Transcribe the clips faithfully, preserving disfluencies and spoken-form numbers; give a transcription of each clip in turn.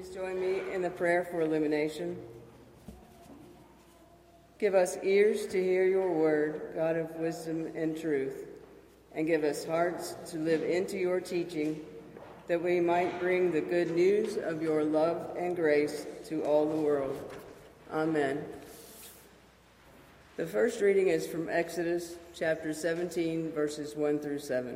Please join me in the prayer for illumination. Give us ears to hear your word, God of wisdom and truth, and give us hearts to live into your teaching, that we might bring the good news of your love and grace to all the world. Amen. The first reading is from Exodus chapter seventeen, verses one through seven.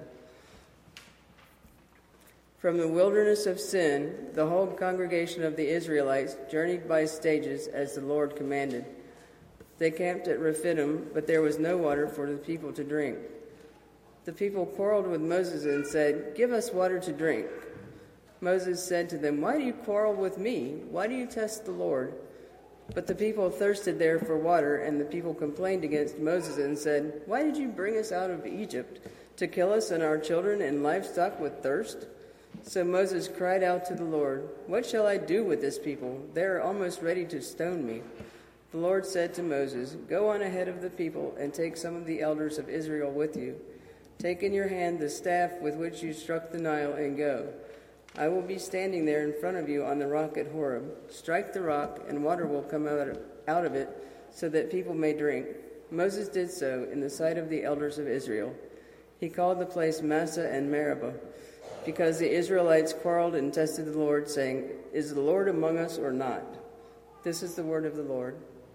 From the wilderness of Sin, the whole congregation of the Israelites journeyed by stages as the Lord commanded. They camped at Rephidim, but there was no water for the people to drink. The people quarreled with Moses and said, "Give us water to drink." Moses said to them, "Why do you quarrel with me? Why do you test the Lord?" But the people thirsted there for water, and the people complained against Moses and said, "Why did you bring us out of Egypt, to kill us and our children and livestock with thirst?" So Moses cried out to the Lord, "What shall I do with this people? They are almost ready to stone me." The Lord said to Moses, "Go on ahead of the people and take some of the elders of Israel with you. Take in your hand the staff with which you struck the Nile and go. I will be standing there in front of you on the rock at Horeb. Strike the rock, and water will come out of, out of it, so that people may drink." Moses did so in the sight of the elders of Israel. He called the place Massah and Meribah, because the Israelites quarreled and tested the Lord, saying, "Is the Lord among us or not?" This is the word of the Lord.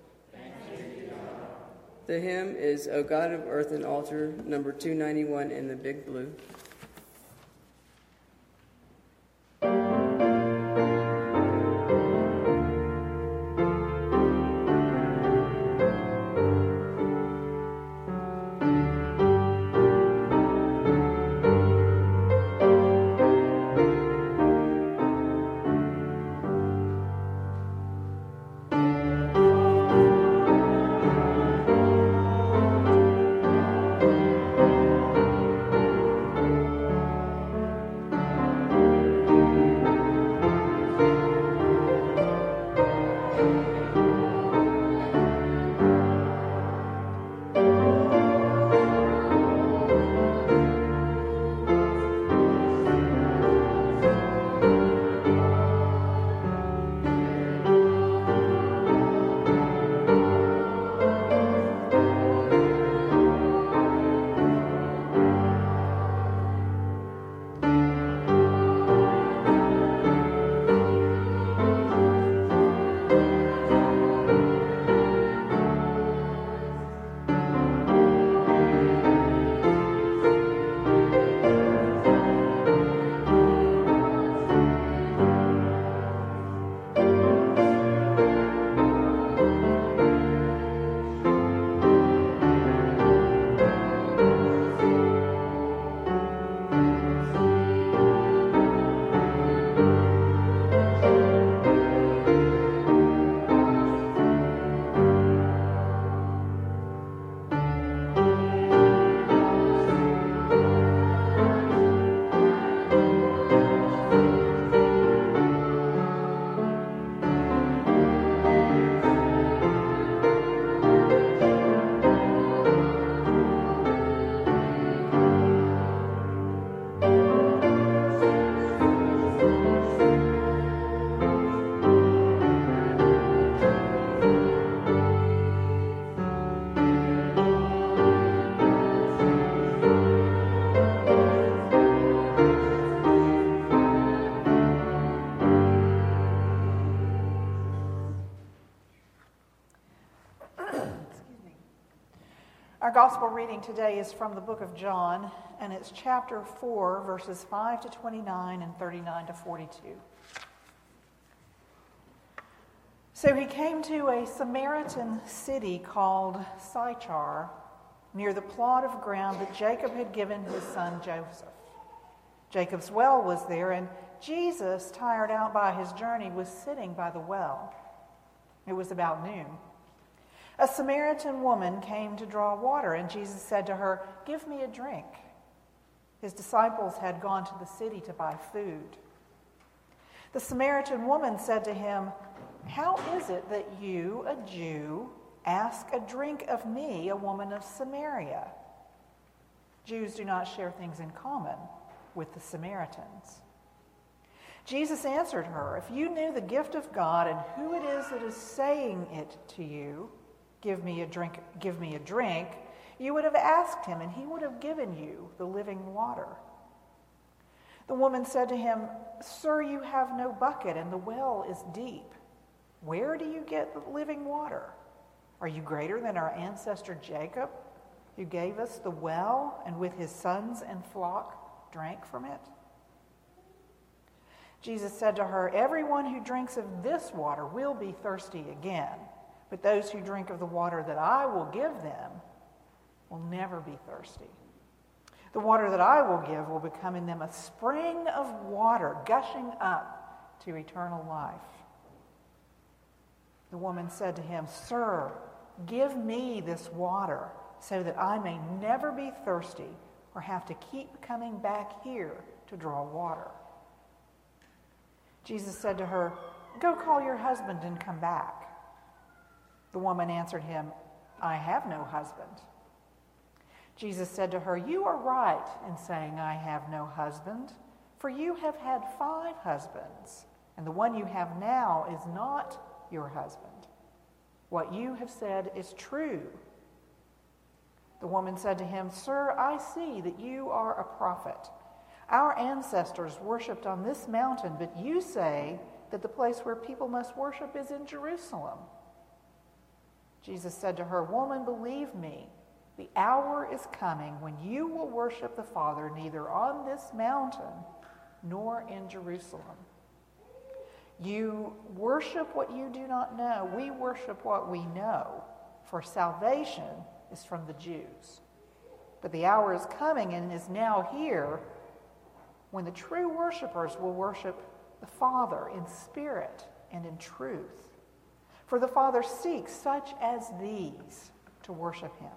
The hymn is "O God of Earth and Altar," number two ninety-one in the big blue. Our gospel reading today is from the book of John, and it's chapter four, verses five to twenty-nine and thirty-nine to forty-two. So he came to a Samaritan city called Sychar, near the plot of ground that Jacob had given his son Joseph. Jacob's well was there, and Jesus, tired out by his journey, was sitting by the well. It was about noon. A Samaritan woman came to draw water, and Jesus said to her, "Give me a drink." His disciples had gone to the city to buy food. The Samaritan woman said to him, "How is it that you, a Jew, ask a drink of me, a woman of Samaria?" Jews do not share things in common with the Samaritans. Jesus answered her, "If you knew the gift of God and who it is that is saying it to you, 'Give me a drink, give me a drink,' you would have asked him, and he would have given you the living water." The woman said to him, "Sir, you have no bucket, and the well is deep. Where do you get the living water? Are you greater than our ancestor Jacob, who gave us the well and with his sons and flock drank from it?" Jesus said to her, "Everyone who drinks of this water will be thirsty again, but those who drink of the water that I will give them will never be thirsty. The water that I will give will become in them a spring of water gushing up to eternal life." The woman said to him, "Sir, give me this water so that I may never be thirsty or have to keep coming back here to draw water." Jesus said to her, "Go call your husband and come back." The woman answered him, "I have no husband." Jesus said to her, "You are right in saying, 'I have no husband,' for you have had five husbands, and the one you have now is not your husband. What you have said is true." The woman said to him, "Sir, I see that you are a prophet. Our ancestors worshipped on this mountain, but you say that the place where people must worship is in Jerusalem." Jesus said to her, "Woman, believe me, the hour is coming when you will worship the Father neither on this mountain nor in Jerusalem. You worship what you do not know. We worship what we know, for salvation is from the Jews. But the hour is coming and is now here when the true worshipers will worship the Father in spirit and in truth. For the Father seeks such as these to worship him.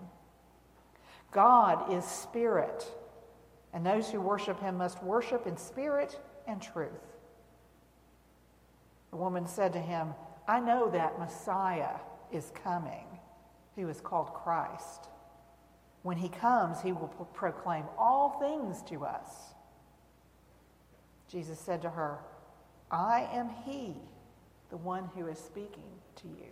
God is spirit, and those who worship him must worship in spirit and truth." The woman said to him, "I know that Messiah is coming, who is called Christ. When he comes, he will proclaim all things to us." Jesus said to her, "I am he, the one who is speaking to you."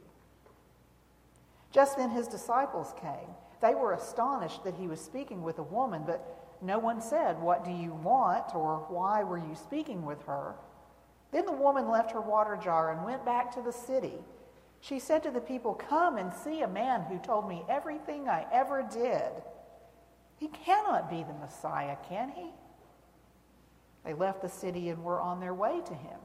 Just then his disciples came. They were astonished that he was speaking with a woman, but no one said, "What do you want?" or "Why were you speaking with her?" Then the woman left her water jar and went back to the city. She said to the people, "Come and see a man who told me everything I ever did. He cannot be the Messiah, can he?" They left the city and were on their way to him.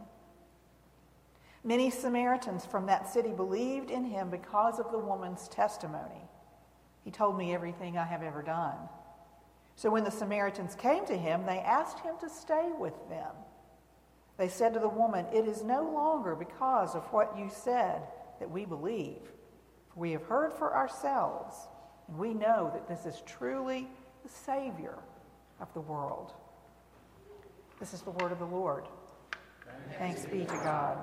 Many Samaritans from that city believed in him because of the woman's testimony. "He told me everything I have ever done." So when the Samaritans came to him, they asked him to stay with them. They said to the woman, "It is no longer because of what you said that we believe. For we have heard for ourselves, and we know that this is truly the Savior of the world." This is the word of the Lord. Thanks be to God.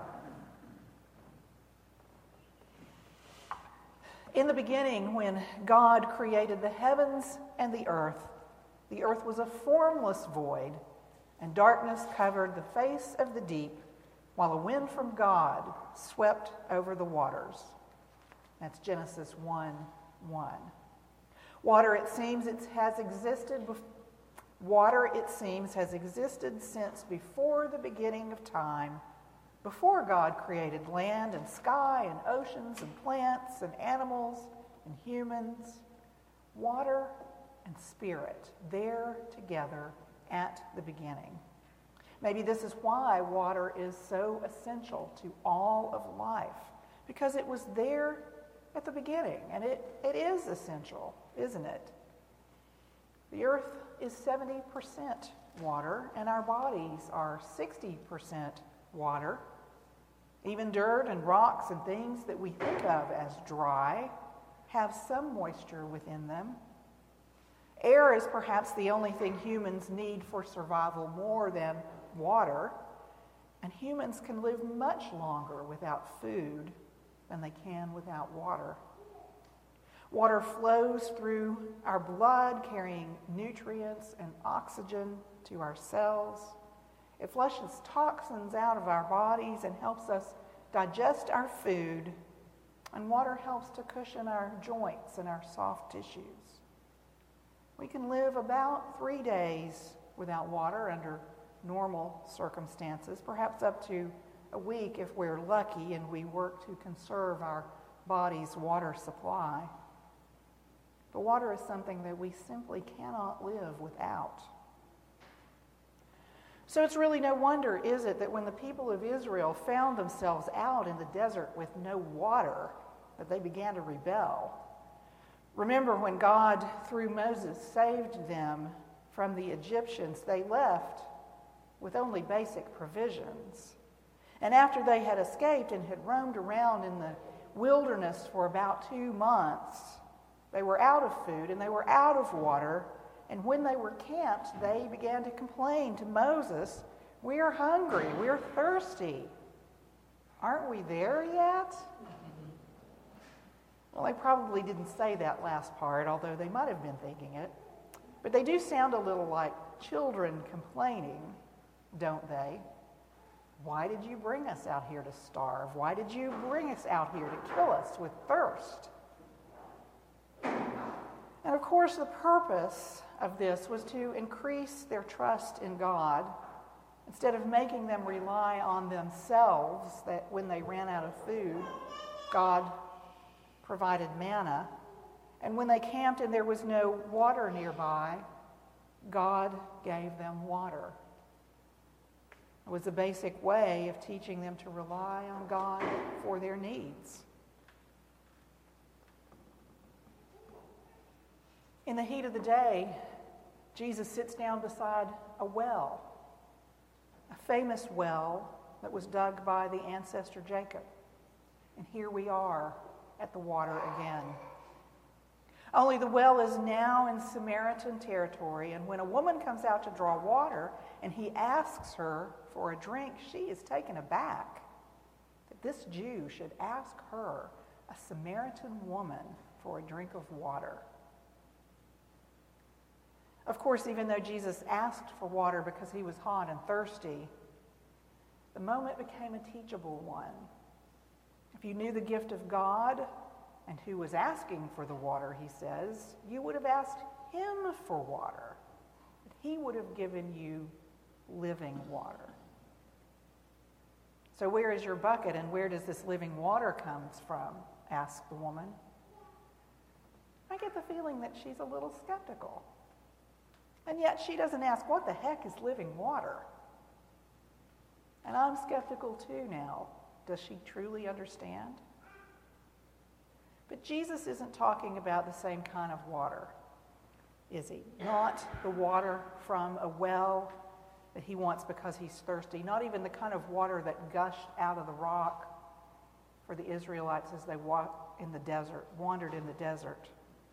In the beginning, when God created the heavens and the earth, the earth was a formless void, and darkness covered the face of the deep, while a wind from God swept over the waters. That's Genesis one one. Water, it seems, it has existed before. Water, it seems, has existed since before the beginning of time, before God created land and sky and oceans and plants and animals and humans. Water and spirit, there together at the beginning. Maybe this is why water is so essential to all of life, because it was there at the beginning, and it, it is essential, isn't it? The earth is seventy percent water, and our bodies are sixty percent water. Even dirt and rocks and things that we think of as dry have some moisture within them. Air is perhaps the only thing humans need for survival more than water, and humans can live much longer without food than they can without water. Water flows through our blood, carrying nutrients and oxygen to our cells. It flushes toxins out of our bodies and helps us digest our food. And water helps to cushion our joints and our soft tissues. We can live about three days without water under normal circumstances, perhaps up to a week if we're lucky and we work to conserve our body's water supply. But water is something that we simply cannot live without. So it's really no wonder, is it, that when the people of Israel found themselves out in the desert with no water, that they began to rebel. Remember when God, through Moses, saved them from the Egyptians, they left with only basic provisions. And after they had escaped and had roamed around in the wilderness for about two months, they were out of food and they were out of water. And when they were camped, they began to complain to Moses, "We are hungry, we are thirsty. Aren't we there yet?" Well, they probably didn't say that last part, although they might have been thinking it. But they do sound a little like children complaining, don't they? Why did you bring us out here to starve? Why did you bring us out here to kill us with thirst? And of course, the purpose of this was to increase their trust in God instead of making them rely on themselves, that when they ran out of food, God provided manna. And when they camped and there was no water nearby, God gave them water. It was a basic way of teaching them to rely on God for their needs. In the heat of the day, Jesus sits down beside a well, a famous well that was dug by the ancestor Jacob. And here we are at the water again. Only the well is now in Samaritan territory, and when a woman comes out to draw water and he asks her for a drink, she is taken aback that this Jew should ask her, a Samaritan woman, for a drink of water. Of course, even though Jesus asked for water because he was hot and thirsty, the moment became a teachable one. If you knew the gift of God and who was asking for the water, he says, you would have asked him for water. He would have given you living water. So where is your bucket and where does this living water come from? Asked the woman. I get the feeling that she's a little skeptical. And yet she doesn't ask, what the heck is living water? And I'm skeptical too now. Does she truly understand? But Jesus isn't talking about the same kind of water, is he? Not the water from a well that he wants because he's thirsty. Not even the kind of water that gushed out of the rock for the Israelites as they walked in the desert, wandered in the desert.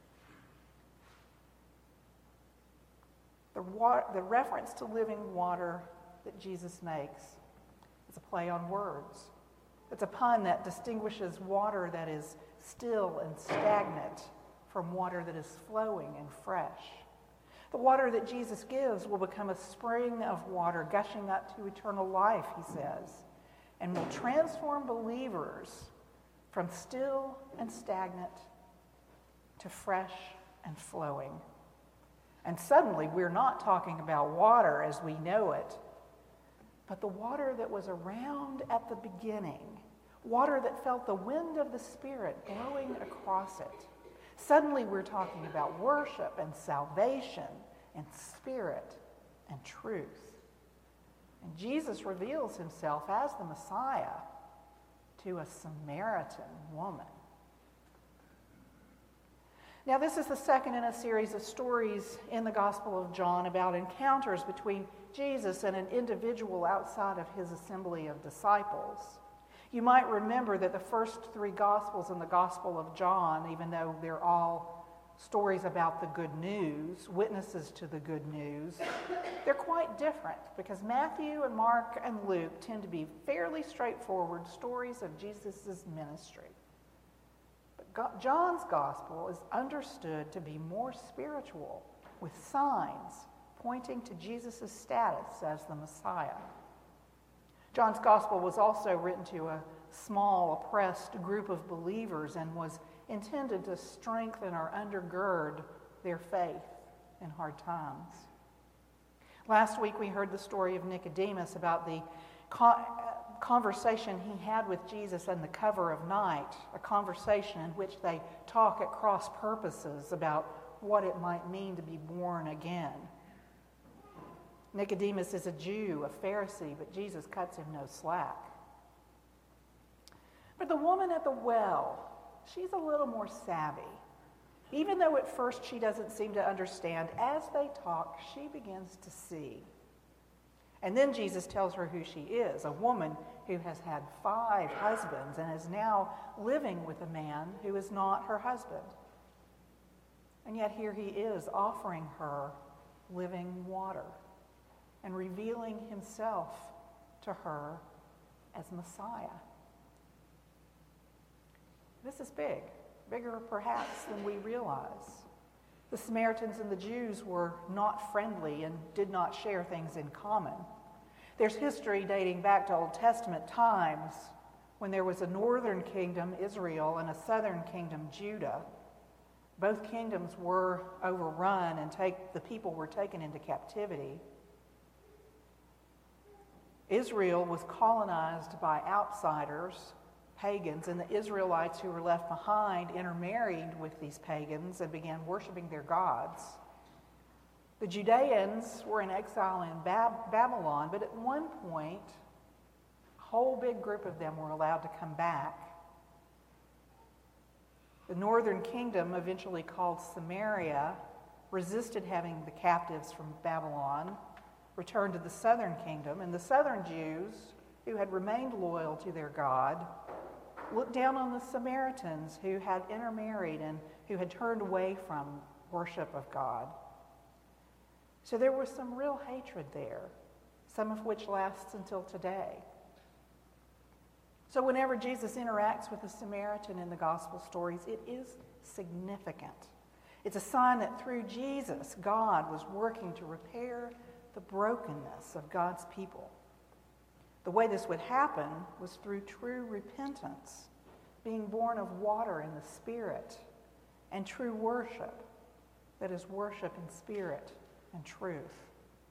The, wa- the reference to living water that Jesus makes is a play on words. It's a pun that distinguishes water that is still and stagnant from water that is flowing and fresh. The water that Jesus gives will become a spring of water gushing up to eternal life, he says, and will transform believers from still and stagnant to fresh and flowing. And suddenly, we're not talking about water as we know it, but the water that was around at the beginning, water that felt the wind of the Spirit blowing across it. Suddenly, we're talking about worship and salvation and spirit and truth. And Jesus reveals himself as the Messiah to a Samaritan woman. Now, this is the second in a series of stories in the Gospel of John about encounters between Jesus and an individual outside of his assembly of disciples. You might remember that the first three Gospels in the Gospel of John, even though they're all stories about the good news, witnesses to the good news, they're quite different because Matthew and Mark and Luke tend to be fairly straightforward stories of Jesus' ministry. John's gospel is understood to be more spiritual, with signs pointing to Jesus' status as the Messiah. John's gospel was also written to a small, oppressed group of believers and was intended to strengthen or undergird their faith in hard times. Last week we heard the story of Nicodemus about the conversation he had with Jesus in the cover of night, a conversation in which they talk at cross purposes about what it might mean to be born again. Nicodemus is a Jew, a Pharisee, but Jesus cuts him no slack. But the woman at the well, she's a little more savvy. Even though at first she doesn't seem to understand, as they talk, she begins to see. And then Jesus tells her who she is, a woman who has had five husbands and is now living with a man who is not her husband. And yet here he is offering her living water and revealing himself to her as Messiah. This is big, bigger perhaps than we realize. The Samaritans and the Jews were not friendly and did not share things in common. There's history dating back to Old Testament times when there was a northern kingdom, Israel, and a southern kingdom, Judah. Both kingdoms were overrun and take, the people were taken into captivity. Israel was colonized by outsiders, pagans, and the Israelites who were left behind intermarried with these pagans and began worshiping their gods. The Judeans were in exile in Bab- Babylon, but at one point, a whole big group of them were allowed to come back. The northern kingdom, eventually called Samaria, resisted having the captives from Babylon, returned to the southern kingdom, and the southern Jews, who had remained loyal to their God, looked down on the Samaritans who had intermarried and who had turned away from worship of God. So there was some real hatred there, some of which lasts until today. So whenever Jesus interacts with a Samaritan in the gospel stories, it is significant. It's a sign that through Jesus, God was working to repair the brokenness of God's people. The way this would happen was through true repentance, being born of water and the Spirit, and true worship, that is worship in spirit and truth.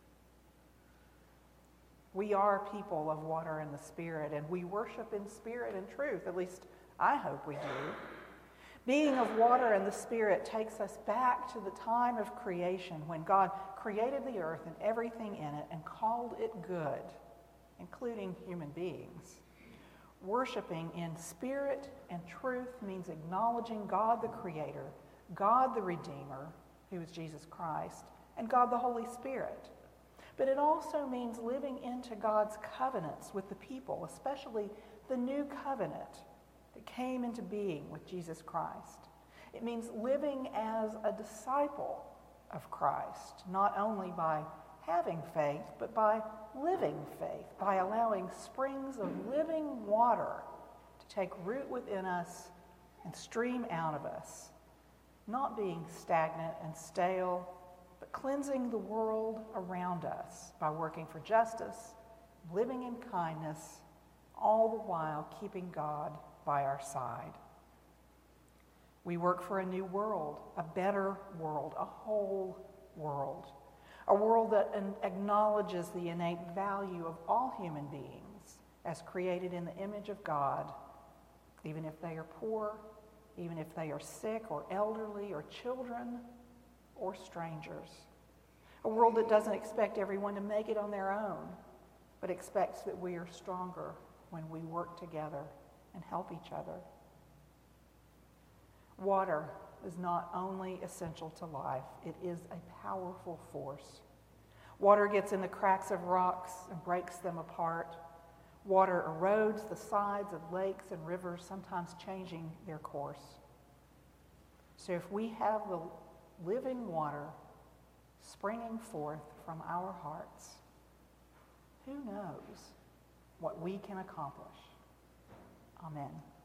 We are people of water and the Spirit, and we worship in spirit and truth, at least I hope we do. Being of water and the Spirit takes us back to the time of creation when God created the earth and everything in it and called it good, including human beings. Worshiping in spirit and truth means acknowledging God the Creator, God the Redeemer, who is Jesus Christ, and God the Holy Spirit. But it also means living into God's covenants with the people, especially the new covenant that came into being with Jesus Christ. It means living as a disciple of Christ, not only by having faith, but by living faith, by allowing springs of living water to take root within us and stream out of us, not being stagnant and stale, but cleansing the world around us by working for justice, living in kindness, all the while keeping God by our side. We work for a new world, a better world, a whole world, a world that acknowledges the innate value of all human beings as created in the image of God, even if they are poor, even if they are sick or elderly or children or strangers. A world that doesn't expect everyone to make it on their own, but expects that we are stronger when we work together and help each other. Water is not only essential to life, it is a powerful force. Water gets in the cracks of rocks and breaks them apart. Water erodes the sides of lakes and rivers, sometimes changing their course. So if we have the living water springing forth from our hearts, who knows what we can accomplish? Amen.